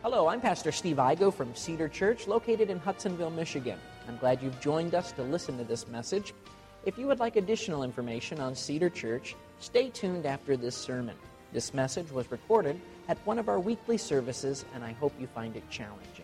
Hello, I'm Pastor Steve Igo from Cedar Church, located in Hudsonville, Michigan. I'm glad you've joined us to listen to this message. If you would like additional information on Cedar Church, stay tuned after this sermon. This message was recorded at one of our weekly services, and I hope you find it challenging.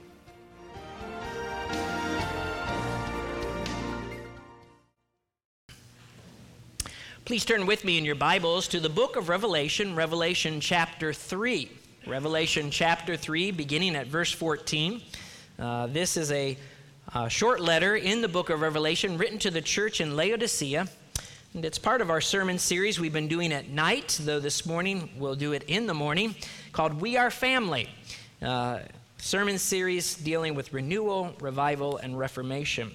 Please turn with me in your Bibles to the book of Revelation, Revelation chapter 3. Revelation chapter 3, beginning at verse 14. This is a short letter in the book of Revelation written to the church in Laodicea. And it's part of our sermon series we've been doing at night, though this morning we'll do it in the morning, called We Are Family. Sermon series dealing with renewal, revival, and reformation.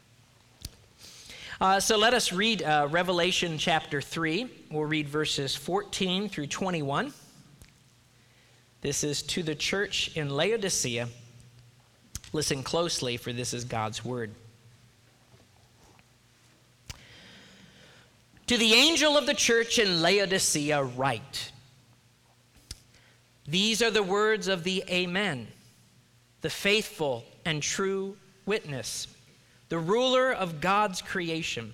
So let us read Revelation chapter 3. We'll read verses 14 through 21. This is to the church in Laodicea. Listen closely, for this is God's word. To the angel of the church in Laodicea write, these are the words of the Amen, the faithful and true witness, the ruler of God's creation.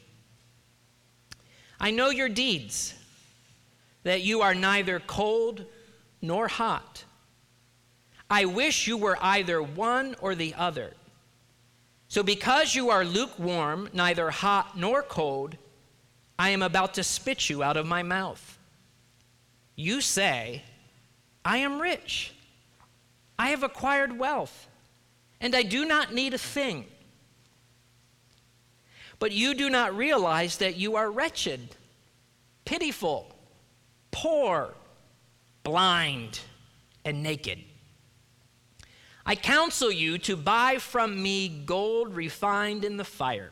I know your deeds, that you are neither cold nor hot. I wish you were either one or the other. So because you are lukewarm, neither hot nor cold, I am about to spit you out of my mouth. You say, I am rich. I have acquired wealth, and I do not need a thing. But you do not realize that you are wretched, pitiful, poor, blind, and naked. I counsel you to buy from me gold refined in the fire,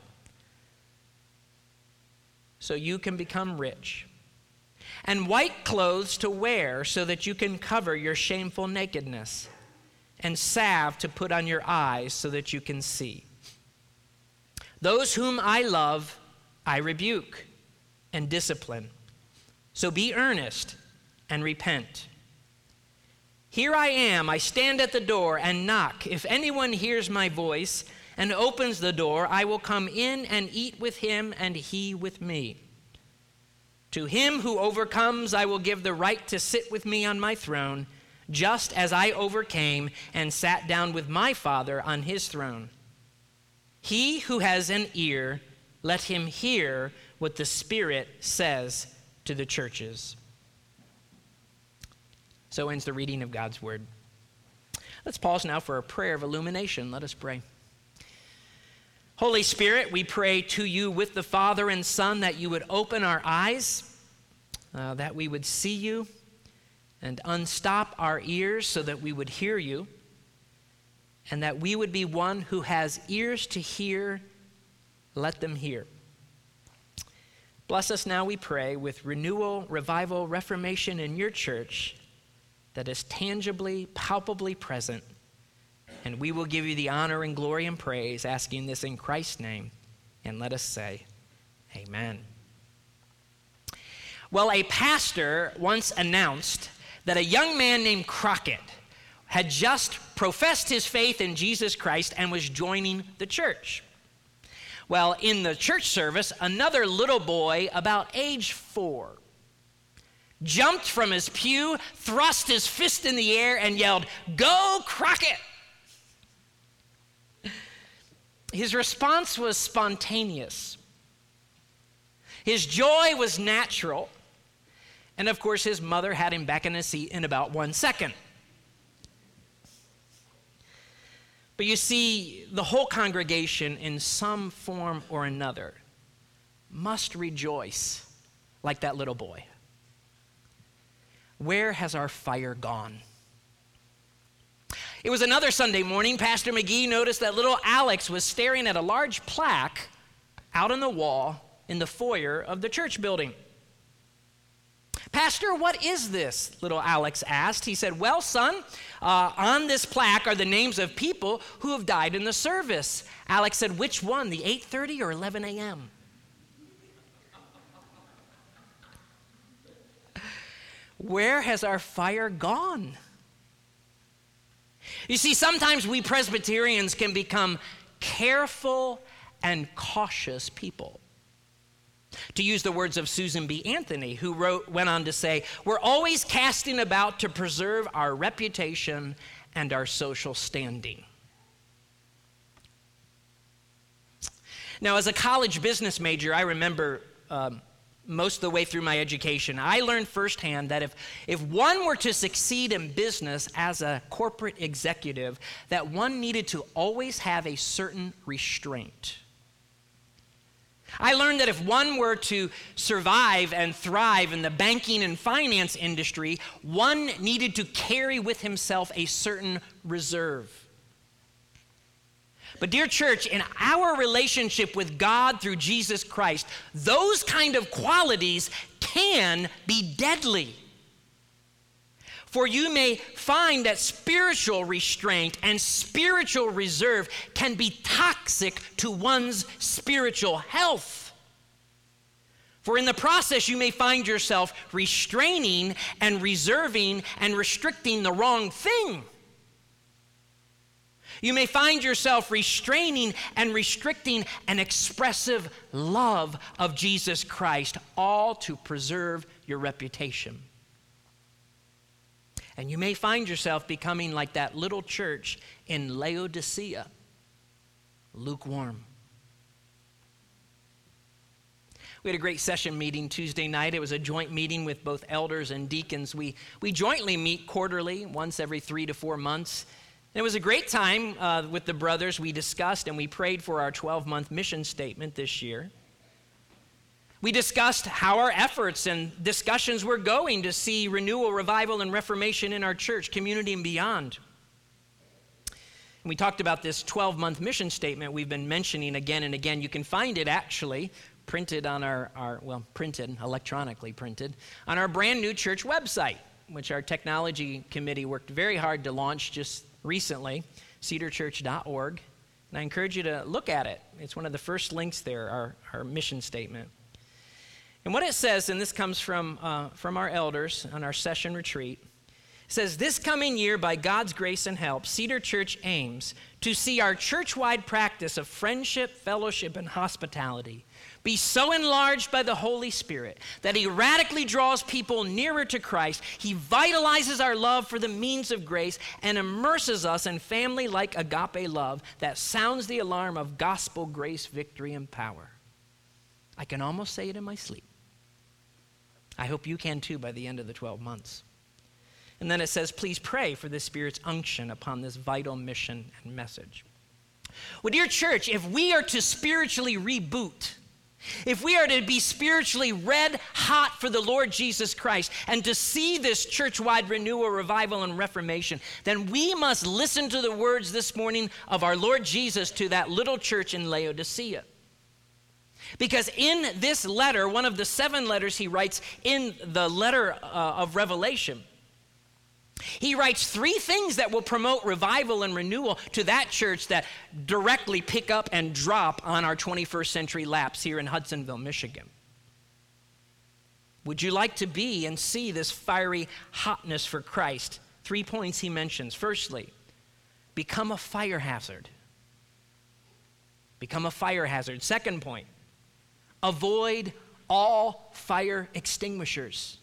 so you can become rich, and white clothes to wear so that you can cover your shameful nakedness, and salve to put on your eyes so that you can see. Those whom I love, I rebuke and discipline. So be earnest and repent. Here I am, I stand at the door and knock. If anyone hears my voice and opens the door, I will come in and eat with him and he with me. To him who overcomes, I will give the right to sit with me on my throne, just as I overcame and sat down with my Father on his throne. He who has an ear, let him hear what the Spirit says to the churches. So ends the reading of God's word. Let's pause now for a prayer of illumination. Let us pray. Holy Spirit, we pray to you with the Father and Son that you would open our eyes, that we would see you, and unstop our ears so that we would hear you, and that we would be one who has ears to hear. Let them hear. Bless us now, we pray, with renewal, revival, reformation in your church that is tangibly, palpably present. And we will give you the honor and glory and praise, asking this in Christ's name. And let us say, amen. Well, a pastor once announced that a young man named Crockett had just professed his faith in Jesus Christ and was joining the church. Well, in the church service, another little boy about age 4 jumped from his pew, thrust his fist in the air, and yelled, "Go Crockett!" His response was spontaneous. His joy was natural. And of course, his mother had him back in his seat in about 1 second. But you see, the whole congregation in some form or another must rejoice like that little boy. Where has our fire gone? It was another Sunday morning. Pastor McGee noticed that little Alex was staring at a large plaque out on the wall in the foyer of the church building. "Pastor, what is this?" little Alex asked. He said, "Well, son, on this plaque are the names of people who have died in the service." Alex said, "Which one, the 8:30 or 11 a.m.? Where has our fire gone? You see, sometimes we Presbyterians can become careful and cautious people. To use the words of Susan B. Anthony, who went on to say, we're always casting about to preserve our reputation and our social standing. Now, as a college business major, I remember most of the way through my education, I learned firsthand that if one were to succeed in business as a corporate executive, that one needed to always have a certain restraint. I learned that if one were to survive and thrive in the banking and finance industry, one needed to carry with himself a certain reserve. But dear church, in our relationship with God through Jesus Christ, those kind of qualities can be deadly. For you may find that spiritual restraint and spiritual reserve can be toxic to one's spiritual health. For in the process, you may find yourself restraining and reserving and restricting the wrong thing. You may find yourself restraining and restricting an expressive love of Jesus Christ, all to preserve your reputation. And you may find yourself becoming like that little church in Laodicea, lukewarm. We had a great session meeting Tuesday night. It was a joint meeting with both elders and deacons. We jointly meet quarterly, once every 3 to 4 months. And it was a great time with the brothers. We discussed and we prayed for our 12-month mission statement this year. We discussed how our efforts and discussions were going to see renewal, revival, and reformation in our church, community, and beyond. And we talked about this 12-month mission statement we've been mentioning again and again. You can find it actually printed on electronically printed, on our brand new church website, which our technology committee worked very hard to launch just recently, cedarchurch.org. And I encourage you to look at it. It's one of the first links there, our mission statement. And what it says, and this comes from our elders on our session retreat, it says, this coming year, by God's grace and help, Cedar Church aims to see our church-wide practice of friendship, fellowship, and hospitality be so enlarged by the Holy Spirit that he radically draws people nearer to Christ. He vitalizes our love for the means of grace and immerses us in family like agape love that sounds the alarm of gospel grace, victory, and power. I can almost say it in my sleep. I hope you can too by the end of the 12 months. And then it says, please pray for the Spirit's unction upon this vital mission and message. Well, dear church, if we are to spiritually reboot, if we are to be spiritually red hot for the Lord Jesus Christ and to see this church-wide renewal, revival, and reformation, then we must listen to the words this morning of our Lord Jesus to that little church in Laodicea. Because in this letter, one of the 7 letters he writes in the letter of Revelation, he writes 3 things that will promote revival and renewal to that church that directly pick up and drop on our 21st century laps here in Hudsonville, Michigan. Would you like to be and see this fiery hotness for Christ? 3 points he mentions. Firstly, become a fire hazard. Become a fire hazard. Second point, avoid all fire extinguishers.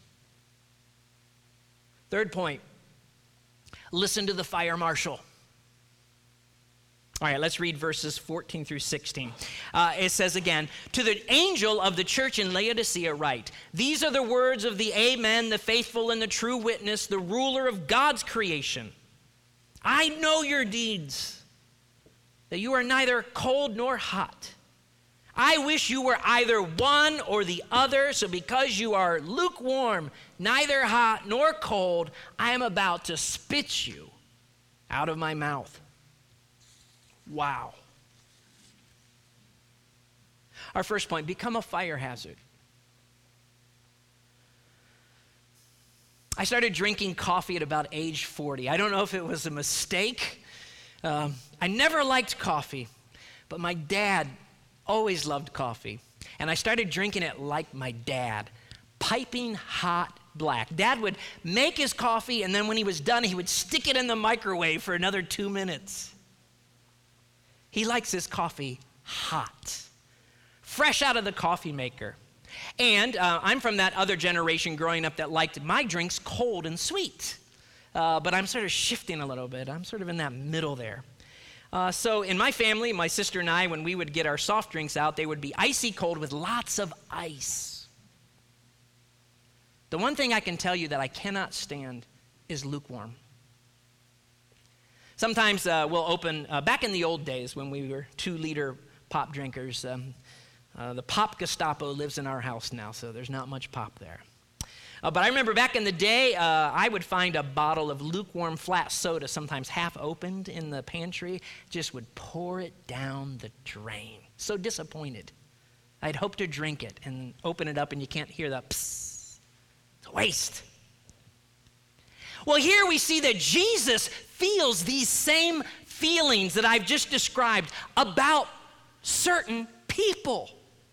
Third point, listen to the fire marshal. All right, let's read verses 14 through 16. It says again, to the angel of the church in Laodicea write, these are the words of the Amen, the faithful and the true witness, the ruler of God's creation. I know your deeds, that you are neither cold nor hot. I wish you were either one or the other, so because you are lukewarm, neither hot nor cold, I am about to spit you out of my mouth. Wow. Our first point, become a fire hazard. I started drinking coffee at about age 40. I don't know if it was a mistake. I never liked coffee, but my dad always loved coffee. And I started drinking it like my dad, piping hot black. Dad would make his coffee, and then when he was done, he would stick it in the microwave for another 2 minutes. He likes his coffee hot, fresh out of the coffee maker. And I'm from that other generation growing up that liked my drinks cold and sweet. But I'm sort of shifting a little bit. I'm sort of in that middle there. So in my family, my sister and I, when we would get our soft drinks out, they would be icy cold with lots of ice. The one thing I can tell you that I cannot stand is lukewarm. Sometimes we'll open, back in the old days when we were 2-liter pop drinkers, the pop Gestapo lives in our house now, so there's not much pop there. But I remember back in the day, I would find a bottle of lukewarm flat soda, sometimes half opened in the pantry, just would pour it down the drain. So disappointed. I'd hope to drink it and open it up and you can't hear the psst. It's a waste. Well, here we see that Jesus feels these same feelings that I've just described about certain people.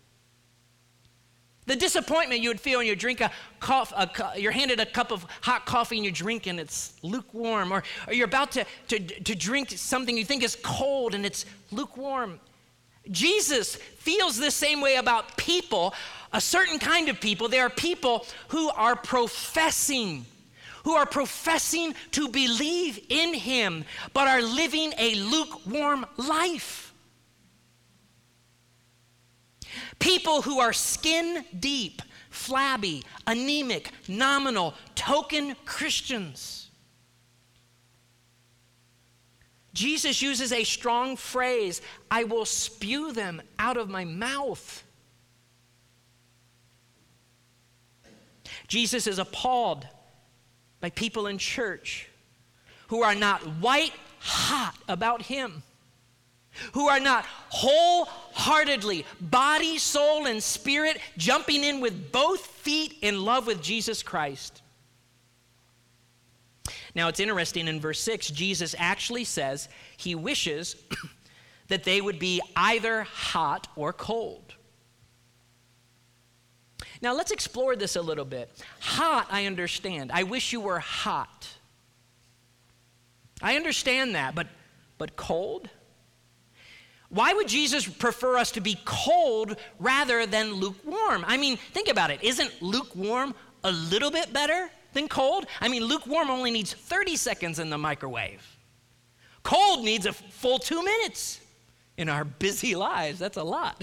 The disappointment you would feel when you drink you're handed a cup of hot coffee and you drink and it's lukewarm, or you're about to drink something you think is cold and it's lukewarm. Jesus feels the same way about people, a certain kind of people. They are people who are professing to believe in him, but are living a lukewarm life. People who are skin deep, flabby, anemic, nominal, token Christians. Jesus uses a strong phrase, I will spew them out of my mouth. Jesus is appalled by people in church who are not white hot about him, who are not wholeheartedly, body, soul, and spirit, jumping in with both feet in love with Jesus Christ. Now, it's interesting, in verse 6, Jesus actually says he wishes that they would be either hot or cold. Now, let's explore this a little bit. Hot, I understand. I wish you were hot. I understand that, but cold? Why would Jesus prefer us to be cold rather than lukewarm? I mean, think about it. Isn't lukewarm a little bit better than cold? I mean, lukewarm only needs 30 seconds in the microwave. Cold needs a full 2 minutes. In our busy lives, that's a lot.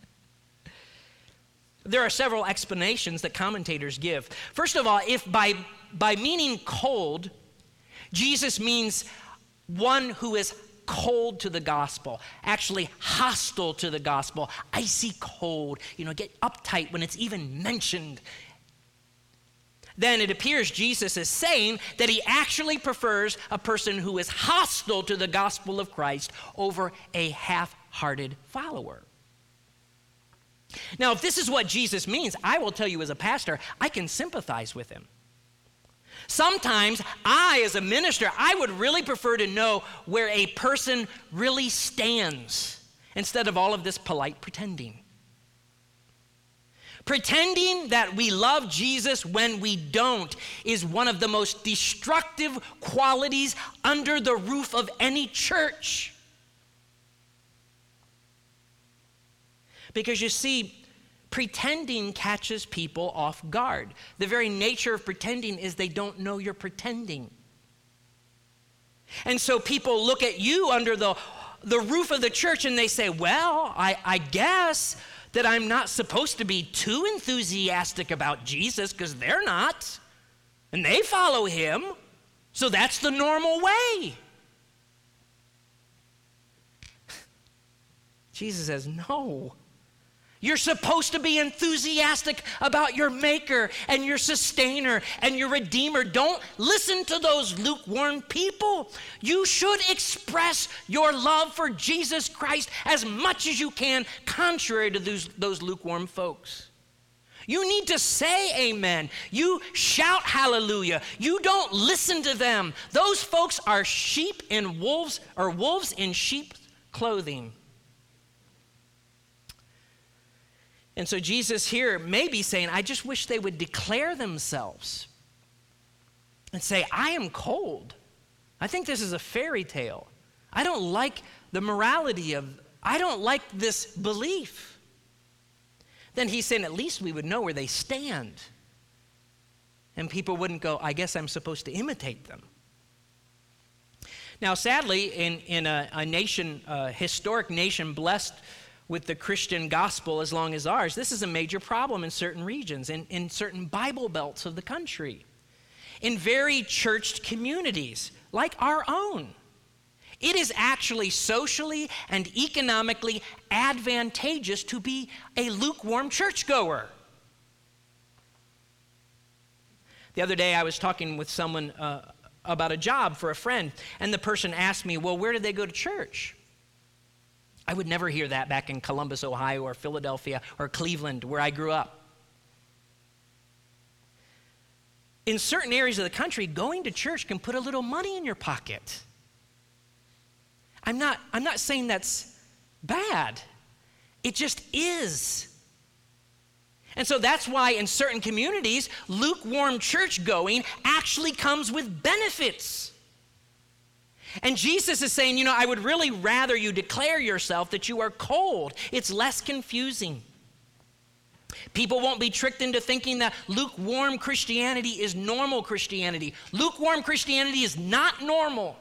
There are several explanations that commentators give. First of all, if by meaning cold, Jesus means one who is cold to the gospel, actually hostile to the gospel, icy cold, get uptight when it's even mentioned, then it appears Jesus is saying that he actually prefers a person who is hostile to the gospel of Christ over a half-hearted follower. Now, if this is what Jesus means, I will tell you as a pastor, I can sympathize with him. Sometimes I, as a minister, I would really prefer to know where a person really stands instead of all of this polite pretending. Pretending that we love Jesus when we don't is one of the most destructive qualities under the roof of any church. Because you see, pretending catches people off guard. The very nature of pretending is they don't know you're pretending. And so people look at you under the roof of the church and they say, well, I guess that I'm not supposed to be too enthusiastic about Jesus because they're not. And they follow him. So that's the normal way. Jesus says, no. You're supposed to be enthusiastic about your maker and your sustainer and your redeemer. Don't listen to those lukewarm people. You should express your love for Jesus Christ as much as you can, contrary to those lukewarm folks. You need to say amen. You shout hallelujah. You don't listen to them. Those folks are sheep in wolves, or wolves in sheep's clothing. And so Jesus here may be saying, I just wish they would declare themselves and say, I am cold. I think this is a fairy tale. I don't like the morality I don't like this belief. Then he's saying, at least we would know where they stand. And people wouldn't go, I guess I'm supposed to imitate them. Now, sadly, in a nation, historic nation blessed with the Christian gospel as long as ours, this is a major problem in certain regions, in certain Bible belts of the country, in very churched communities like our own. It is actually socially and economically advantageous to be a lukewarm churchgoer. The other day I was talking with someone about a job for a friend, and the person asked me, well, where did they go to church? I would never hear that back in Columbus, Ohio, or Philadelphia, or Cleveland, where I grew up. In certain areas of the country, going to church can put a little money in your pocket. I'm not saying that's bad. It just is. And so that's why in certain communities, lukewarm church going actually comes with benefits. And Jesus is saying, I would really rather you declare yourself that you are cold. It's less confusing. People won't be tricked into thinking that lukewarm Christianity is normal Christianity. Lukewarm Christianity is not normal.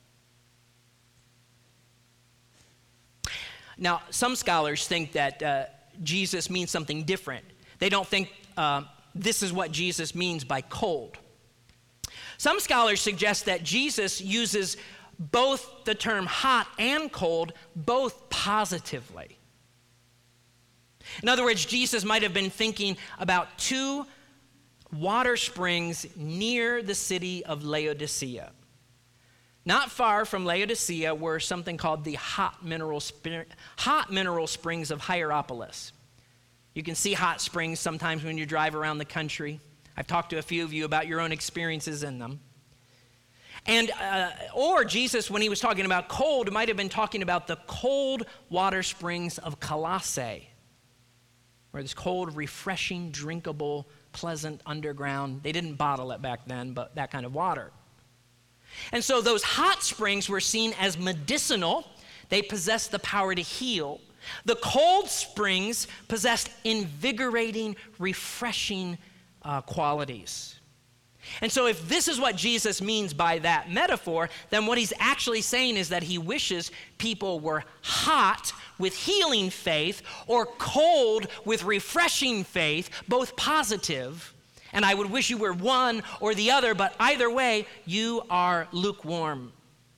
Now, some scholars think that Jesus means something different. They don't think this is what Jesus means by cold. Some scholars suggest that Jesus uses both the term hot and cold, both positively. In other words, Jesus might have been thinking about two water springs near the city of Laodicea. Not far from Laodicea were something called the hot mineral springs of Hierapolis. You can see hot springs sometimes when you drive around the country. I've talked to a few of you about your own experiences in them. And or Jesus, when he was talking about cold, might have been talking about the cold water springs of Colossae, where this cold, refreshing, drinkable, pleasant underground. They didn't bottle it back then, but that kind of water. And so those hot springs were seen as medicinal. They possessed the power to heal. The cold springs possessed invigorating, refreshing qualities. And so if this is what Jesus means by that metaphor, then what he's actually saying is that he wishes people were hot with healing faith or cold with refreshing faith, both positive. And I would wish you were one or the other, but either way, you are lukewarm.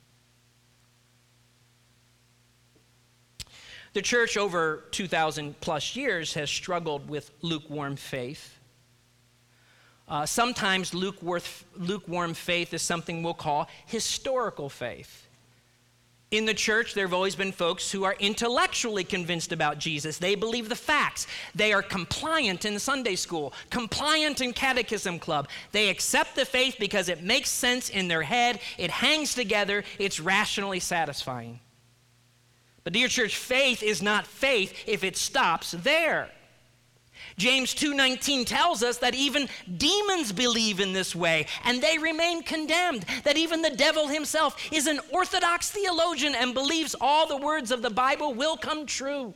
The church over 2,000 plus years has struggled with lukewarm faith. Sometimes lukewarm faith is something we'll call historical faith. In the church, there have always been folks who are intellectually convinced about Jesus. They believe the facts. They are compliant in Sunday school, compliant in catechism club. They accept the faith because it makes sense in their head. It hangs together. It's rationally satisfying. But dear church, faith is not faith if it stops there. James 2:19 tells us that even demons believe in this way, and they remain condemned, that even the devil himself is an orthodox theologian and believes all the words of the Bible will come true.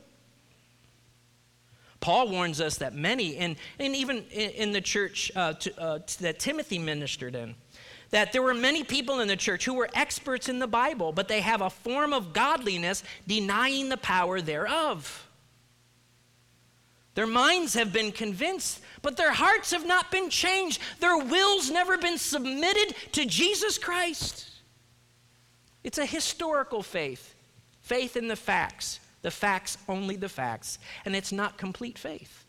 Paul warns us that many, and even in the church that Timothy ministered in, that there were many people in the church who were experts in the Bible, but they have a form of godliness denying the power thereof. Their minds have been convinced, but their hearts have not been changed. Their will's never been submitted to Jesus Christ. It's a historical faith, faith in the facts, only the facts, and it's not complete faith.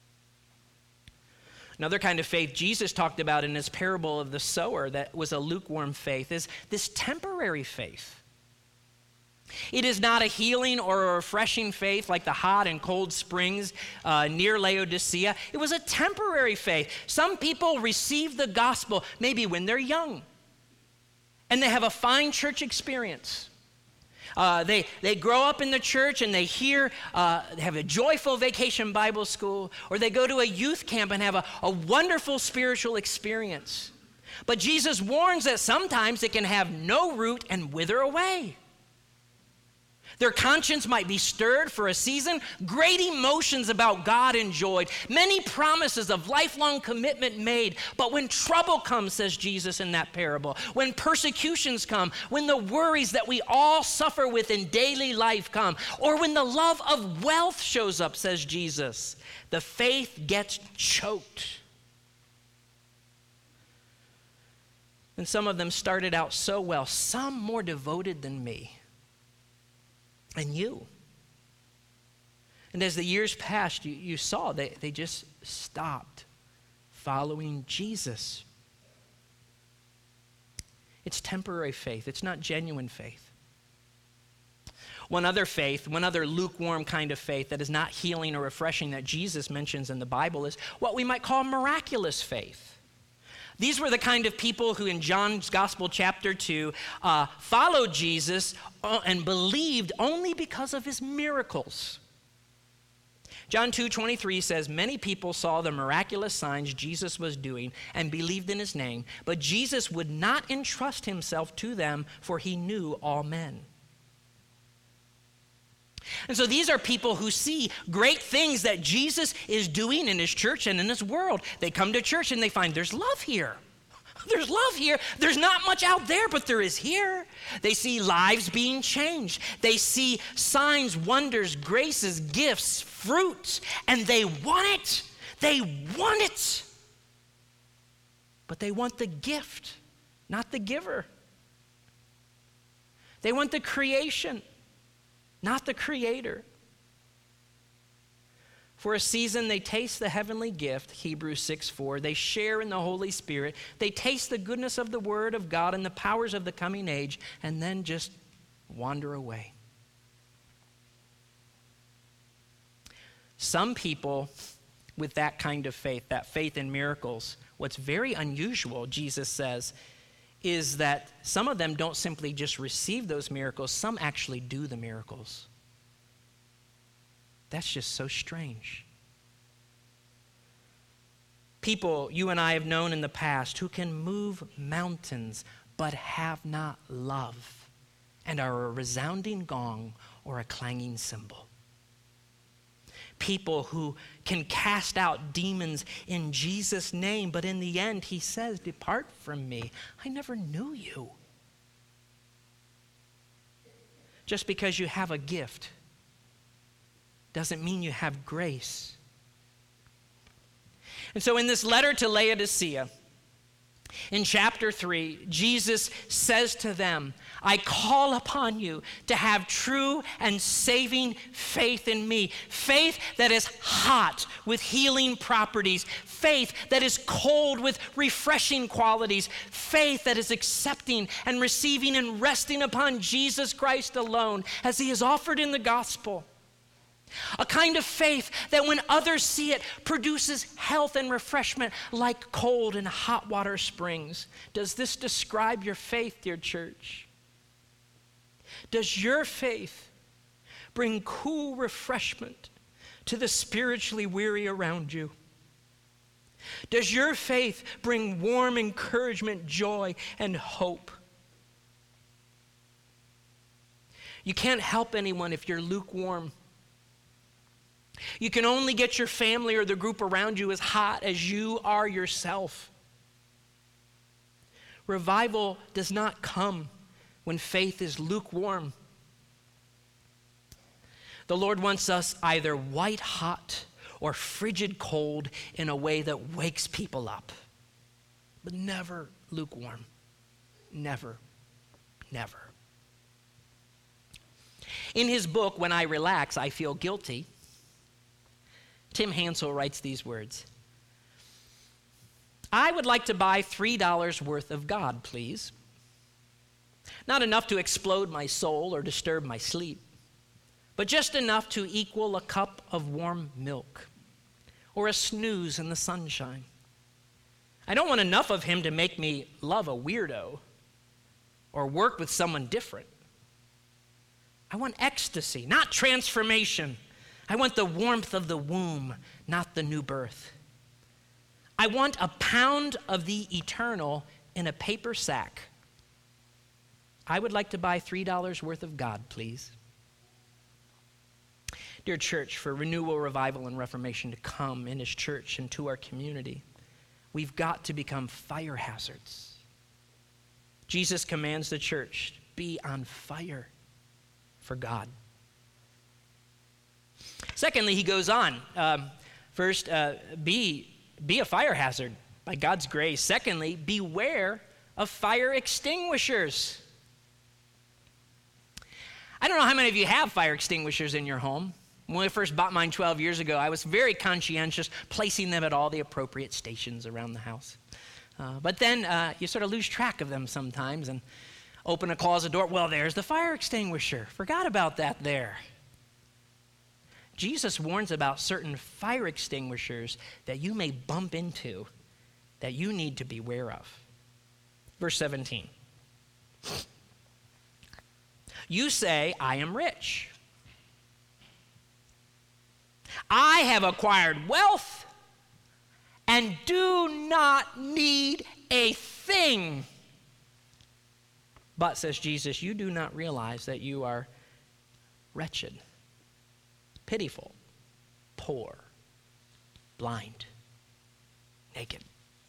Another kind of faith Jesus talked about in his parable of the sower that was a lukewarm faith is this temporary faith. It is not a healing or a refreshing faith like the hot and cold springs near Laodicea. It was a temporary faith. Some people receive the gospel maybe when they're young, and they have a fine church experience. They grow up in the church and they have a joyful vacation Bible school, or they go to a youth camp and have a wonderful spiritual experience. But Jesus warns that sometimes it can have no root and wither away. Their conscience might be stirred for a season, great emotions about God enjoyed, many promises of lifelong commitment made. But when trouble comes, says Jesus in that parable, when persecutions come, when the worries that we all suffer with in daily life come, or when the love of wealth shows up, says Jesus, the faith gets choked. And some of them started out so well, some more devoted than me. And you. And as the years passed, you saw they just stopped following Jesus. It's temporary faith. It's not genuine faith. One other lukewarm kind of faith that is not healing or refreshing that Jesus mentions in the Bible is what we might call miraculous faith. These were the kind of people who in John's Gospel chapter 2 followed Jesus and believed only because of his miracles. John 2:23 says, many people saw the miraculous signs Jesus was doing and believed in his name, but Jesus would not entrust himself to them, for he knew all men. And so these are people who see great things that Jesus is doing in his church and in his world. They come to church and they find there's love here. There's love here. There's not much out there, but there is here. They see lives being changed. They see signs, wonders, graces, gifts, fruits, and they want it. They want it. But they want the gift, not the giver. They want the creation, not the creator. For a season, they taste the heavenly gift, Hebrews 6:4. They share in the Holy Spirit. They taste the goodness of the Word of God and the powers of the coming age, and then just wander away. Some people with that kind of faith, that faith in miracles, what's very unusual, Jesus says, is that some of them don't simply just receive those miracles, some actually do the miracles. That's just so strange. People you and I have known in the past who can move mountains but have not love and are a resounding gong or a clanging cymbal. People who can cast out demons in Jesus' name, but in the end he says, "Depart from me, I never knew you." Just because you have a gift doesn't mean you have grace. And so in this letter to Laodicea, in chapter 3, Jesus says to them, I call upon you to have true and saving faith in me. Faith that is hot with healing properties. Faith that is cold with refreshing qualities. Faith that is accepting and receiving and resting upon Jesus Christ alone as he is offered in the gospel. A kind of faith that when others see it produces health and refreshment like cold and hot water springs. Does this describe your faith, dear church? Does your faith bring cool refreshment to the spiritually weary around you? Does your faith bring warm encouragement, joy, and hope? You can't help anyone if you're lukewarm. You can only get your family or the group around you as hot as you are yourself. Revival does not come when faith is lukewarm. The Lord wants us either white hot or frigid cold in a way that wakes people up, but never lukewarm. Never, never. In his book, When I Relax, I Feel Guilty, Tim Hansel writes these words. I would like to buy $3 worth of God, please. Not enough to explode my soul or disturb my sleep, but just enough to equal a cup of warm milk or a snooze in the sunshine. I don't want enough of him to make me love a weirdo or work with someone different. I want ecstasy, not transformation. I want the warmth of the womb, not the new birth. I want a pound of the eternal in a paper sack. I would like to buy $3 worth of God, please. Dear church, for renewal, revival, and reformation to come in His church and to our community, we've got to become fire hazards. Jesus commands the church to be on fire for God. Secondly, He goes on. First, be a fire hazard by God's grace. Secondly, beware of fire extinguishers. I don't know how many of you have fire extinguishers in your home. When I first bought mine 12 years ago, I was very conscientious, placing them at all the appropriate stations around the house. But then you sort of lose track of them sometimes and open a closet door. Well, there's the fire extinguisher. Forgot about that there. Jesus warns about certain fire extinguishers that you may bump into that you need to beware of. Verse 17. You say, I am rich. I have acquired wealth and do not need a thing. But, says Jesus, you do not realize that you are wretched, pitiful, poor, blind, naked.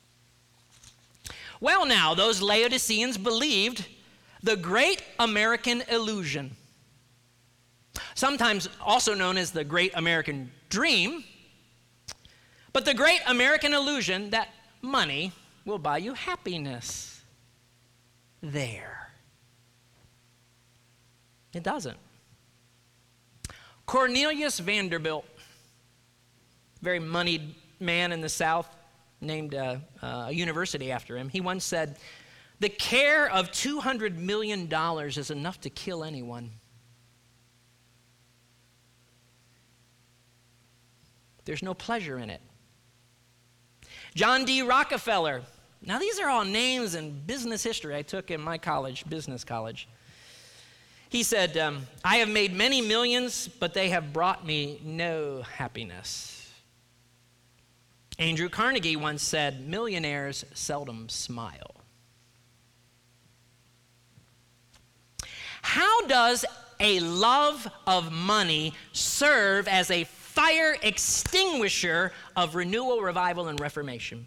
Well, now, those Laodiceans believed the great American illusion, sometimes also known as the great American dream, but the great American illusion that money will buy you happiness. There. It doesn't. Cornelius Vanderbilt, very moneyed man in the South, named a university after him, he once said, the care of $200 million is enough to kill anyone. There's no pleasure in it. John D. Rockefeller. Now, these are all names in business history I took in my college, business college. He said, I have made many millions, but they have brought me no happiness. Andrew Carnegie once said, millionaires seldom smile. How does a love of money serve as a fire extinguisher of renewal, revival, and reformation?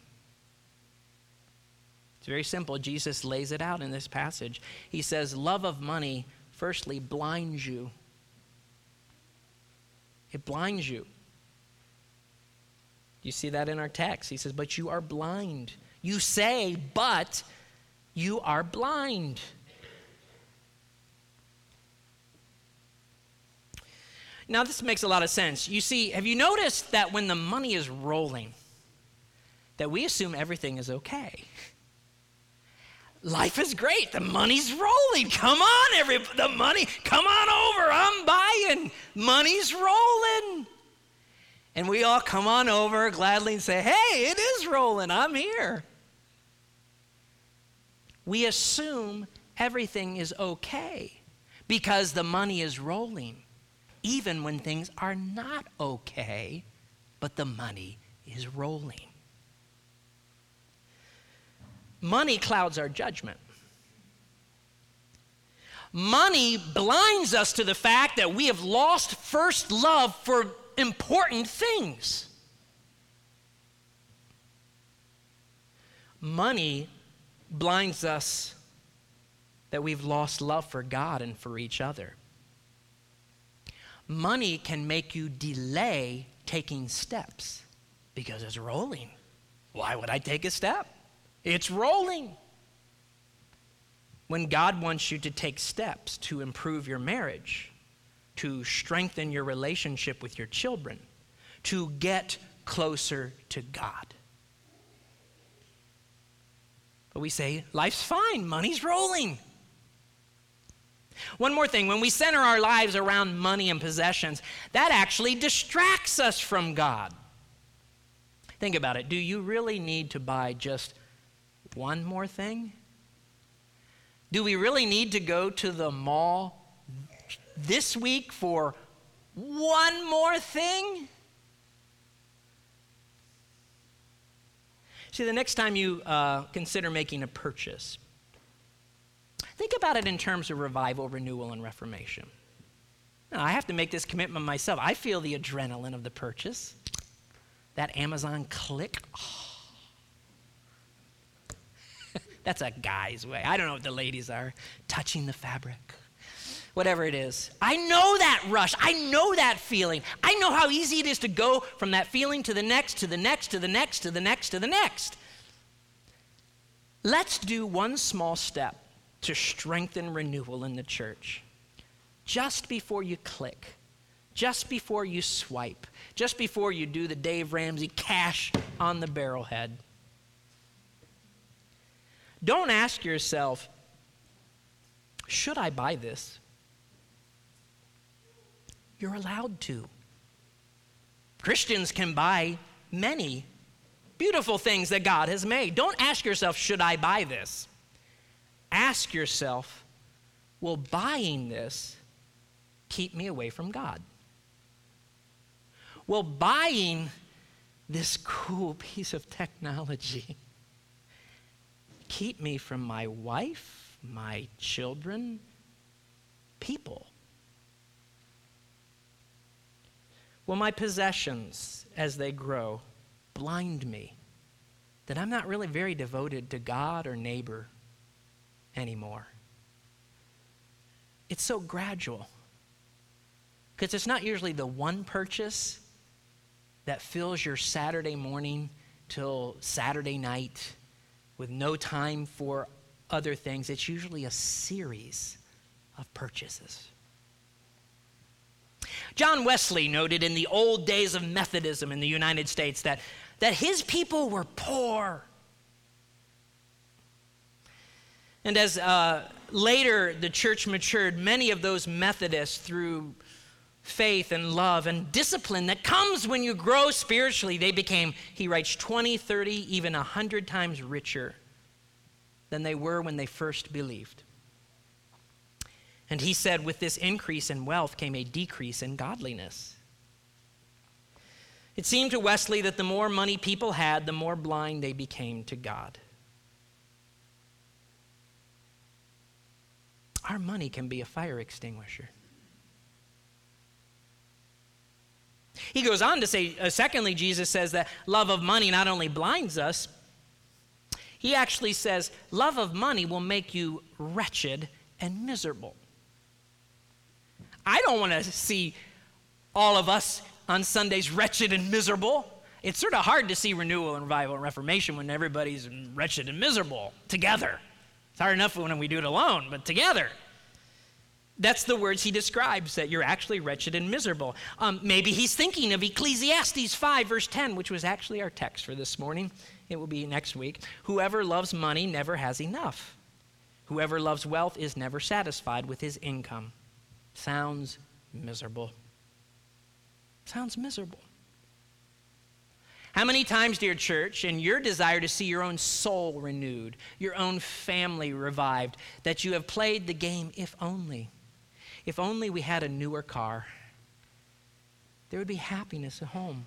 It's very simple. Jesus lays it out in this passage. He says, love of money, firstly, blinds you. It blinds you. You see that in our text. He says, but you are blind. You say, but you are blind. Now, this makes a lot of sense. You see, have you noticed that when the money is rolling, that we assume everything is okay? Life is great. The money's rolling. Come on, the money. Come on over. I'm buying. Money's rolling. And we all come on over gladly and say, hey, it is rolling. I'm here. We assume everything is okay because the money is rolling, even when things are not okay, but the money is rolling. Money clouds our judgment. Money blinds us to the fact that we have lost first love for important things. Money blinds us that we've lost love for God and for each other. Money can make you delay taking steps because it's rolling. Why would I take a step? It's rolling. When God wants you to take steps to improve your marriage, to strengthen your relationship with your children, to get closer to God. But we say, life's fine, money's rolling. One more thing, when we center our lives around money and possessions, that actually distracts us from God. Think about it. Do you really need to buy just one more thing? Do we really need to go to the mall this week for one more thing? See, the next time you consider making a purchase, think about it in terms of revival, renewal, and reformation. Now, I have to make this commitment myself. I feel the adrenaline of the purchase. That Amazon click. Oh. That's a guy's way. I don't know what the ladies are. Touching the fabric. Whatever it is. I know that rush. I know that feeling. I know how easy it is to go from that feeling to the next, to the next, to the next, to the next, to the next. Let's do one small step to strengthen renewal in the church. Just before you click, just before you swipe, just before you do the Dave Ramsey cash on the barrelhead. Don't ask yourself, should I buy this? You're allowed to. Christians can buy many beautiful things that God has made. Don't ask yourself, should I buy this? Ask yourself, will buying this keep me away from God? Will buying this cool piece of technology keep me from my wife, my children, people? Will my possessions, as they grow, blind me that I'm not really very devoted to God or neighbor anymore? It's so gradual. Because it's not usually the one purchase that fills your Saturday morning till Saturday night with no time for other things. It's usually a series of purchases. John Wesley noted in the old days of Methodism in the United States that his people were poor. And as later the church matured, many of those Methodists, through faith and love and discipline that comes when you grow spiritually, they became, he writes, 20, 30, even 100 times richer than they were when they first believed. And he said, with this increase in wealth came a decrease in godliness. It seemed to Wesley that the more money people had, the more blind they became to God. Our money can be a fire extinguisher. He goes on to say, secondly, Jesus says that love of money not only blinds us, he actually says love of money will make you wretched and miserable. I don't want to see all of us on Sundays wretched and miserable. It's sort of hard to see renewal and revival and reformation when everybody's wretched and miserable together. It's hard enough when we do it alone, but together. That's the words he describes, that you're actually wretched and miserable. Maybe he's thinking of Ecclesiastes 5, verse 10, which was actually our text for this morning. It will be next week. Whoever loves money never has enough. Whoever loves wealth is never satisfied with his income. Sounds miserable. Sounds miserable. How many times, dear church, in your desire to see your own soul renewed, your own family revived, that you have played the game, if only we had a newer car, there would be happiness at home.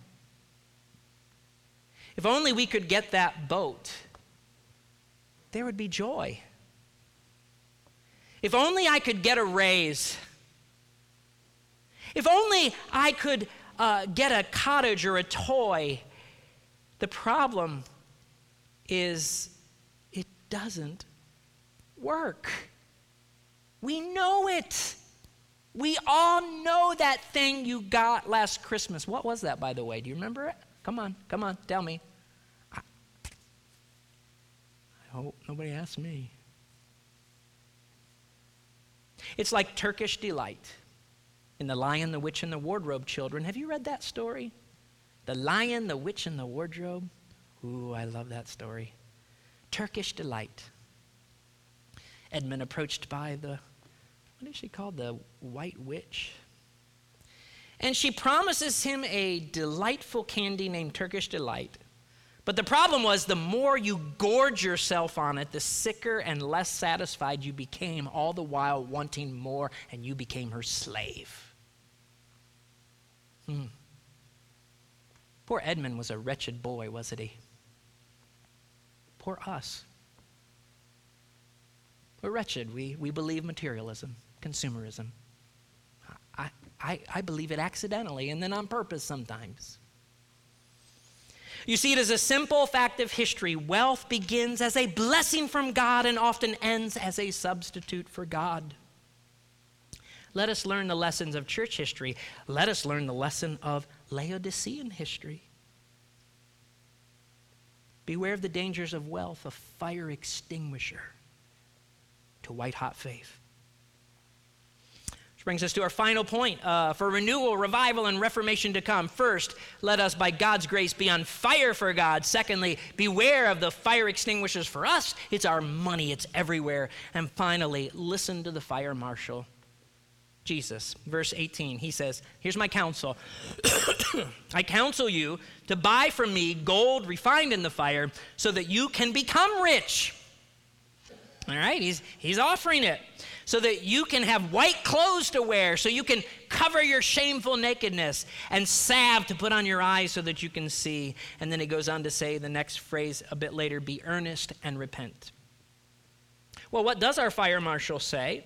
If only we could get that boat, there would be joy. If only I could get a raise. If only I could get a cottage or a toy. The problem is it doesn't work. We know it. We all know that thing you got last Christmas. What was that, by the way? Do you remember it? Come on, tell me. I hope nobody asks me. It's like Turkish Delight in The Lion, the Witch, and the Wardrobe, children. Have you read that story? The Lion, the Witch, and the Wardrobe. Ooh, I love that story. Turkish Delight. Edmund approached by what is she called? The White Witch. And she promises him a delightful candy named Turkish Delight. But the problem was the more you gorge yourself on it, the sicker and less satisfied you became, all the while wanting more, and you became her slave. Poor Edmund was a wretched boy, wasn't he? Poor us. We're wretched. We believe materialism, consumerism. I believe it accidentally and then on purpose sometimes. You see, it is a simple fact of history. Wealth begins as a blessing from God and often ends as a substitute for God. Let us learn the lessons of church history. Let us learn the lesson of Laodicean history. Beware of the dangers of wealth, a fire extinguisher to white-hot faith. Which brings us to our final point for renewal, revival, and reformation to come. First, let us, by God's grace, be on fire for God. Secondly, beware of the fire extinguishers for us. It's our money. It's everywhere. And finally, listen to the fire marshal, Jesus. Verse 18, he says, here's my counsel. I counsel you to buy from me gold refined in the fire so that you can become rich. All right, he's offering it. So that you can have white clothes to wear, so you can cover your shameful nakedness, and salve to put on your eyes so that you can see. And then he goes on to say the next phrase a bit later, be earnest and repent. Well, what does our fire marshal say?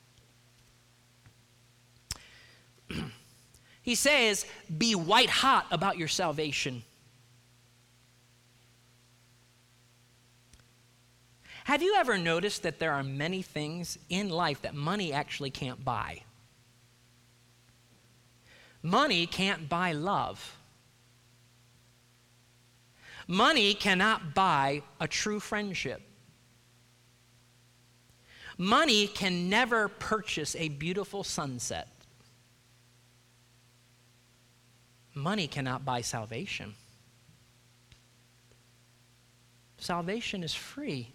He says, be white hot about your salvation. Have you ever noticed that there are many things in life that money actually can't buy? Money can't buy love. Money cannot buy a true friendship. Money can never purchase a beautiful sunset. Money cannot buy salvation. Salvation is free.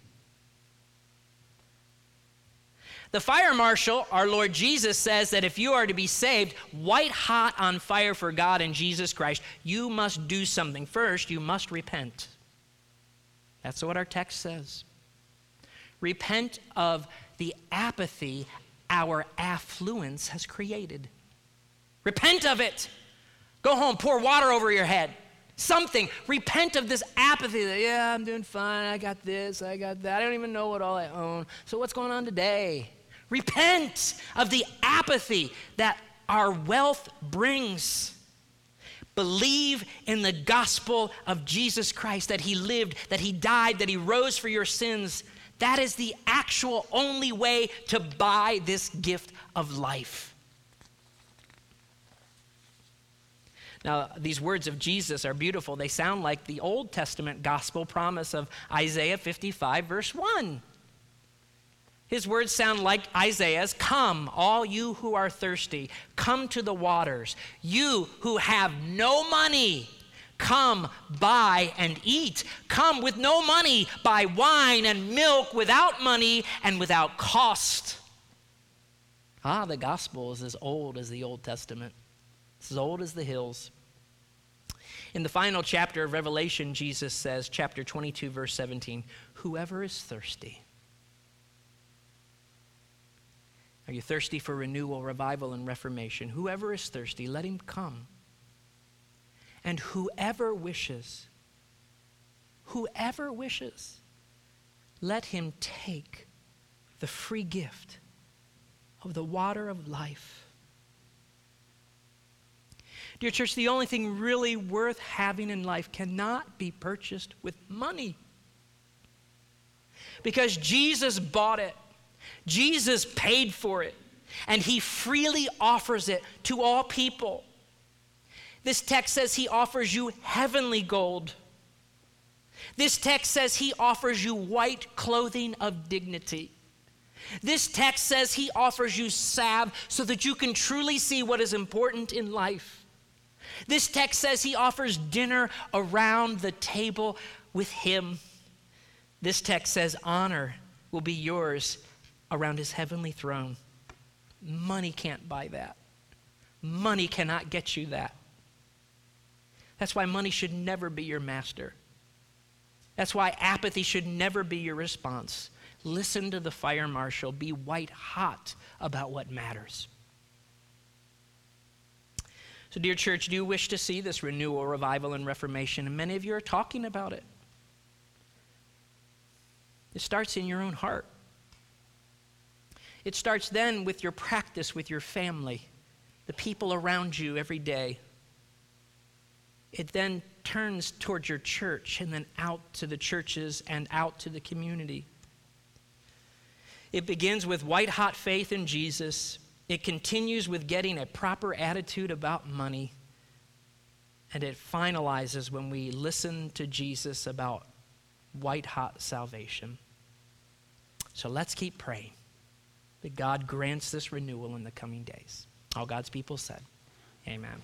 The fire marshal, our Lord Jesus, says that if you are to be saved, white hot on fire for God and Jesus Christ, you must do something. First, you must repent. That's what our text says. Repent of the apathy our affluence has created. Repent of it. Go home, pour water over your head. Something. Repent of this apathy that, yeah, I'm doing fine. I got this, I got that. I don't even know what all I own. So what's going on today? Repent of the apathy that our wealth brings. Believe in the gospel of Jesus Christ, that he lived, that he died, that he rose for your sins. That is the actual only way to buy this gift of life. Now, these words of Jesus are beautiful. They sound like the Old Testament gospel promise of Isaiah 55, verse 1. His words sound like Isaiah's, come, all you who are thirsty, come to the waters. You who have no money, come, buy and eat. Come with no money, buy wine and milk without money and without cost. The gospel is as old as the Old Testament. It's as old as the hills. In the final chapter of Revelation, Jesus says, chapter 22, verse 17, whoever is thirsty. Are you thirsty for renewal, revival, and reformation? Whoever is thirsty, let him come. And whoever wishes, let him take the free gift of the water of life. Dear church, the only thing really worth having in life cannot be purchased with money. Because Jesus bought it. Jesus paid for it. And he freely offers it to all people. This text says he offers you heavenly gold. This text says he offers you white clothing of dignity. This text says he offers you salve so that you can truly see what is important in life. This text says he offers dinner around the table with him. This text says honor will be yours around his heavenly throne. Money can't buy that. Money cannot get you that. That's why money should never be your master. That's why apathy should never be your response. Listen to the fire marshal. Be white hot about what matters. So, dear church, do you wish to see this renewal, revival, and reformation? And many of you are talking about it. It starts in your own heart. It starts then with your practice with your family, the people around you every day. It then turns towards your church and then out to the churches and out to the community. It begins with white-hot faith in Jesus. It continues with getting a proper attitude about money. And it finalizes when we listen to Jesus about white-hot salvation. So let's keep praying that God grants this renewal in the coming days. All God's people said, amen.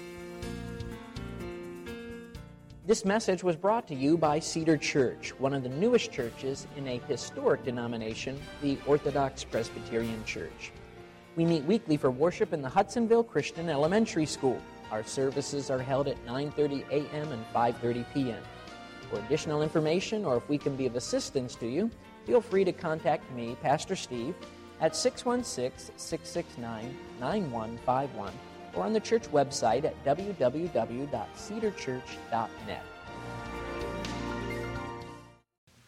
This message was brought to you by Cedar Church, one of the newest churches in a historic denomination, the Orthodox Presbyterian Church. We meet weekly for worship in the Hudsonville Christian Elementary School. Our services are held at 9:30 a.m. and 5:30 p.m. For additional information or if we can be of assistance to you, feel free to contact me, Pastor Steve, at 616-669-9151 or on the church website at www.cedarchurch.net.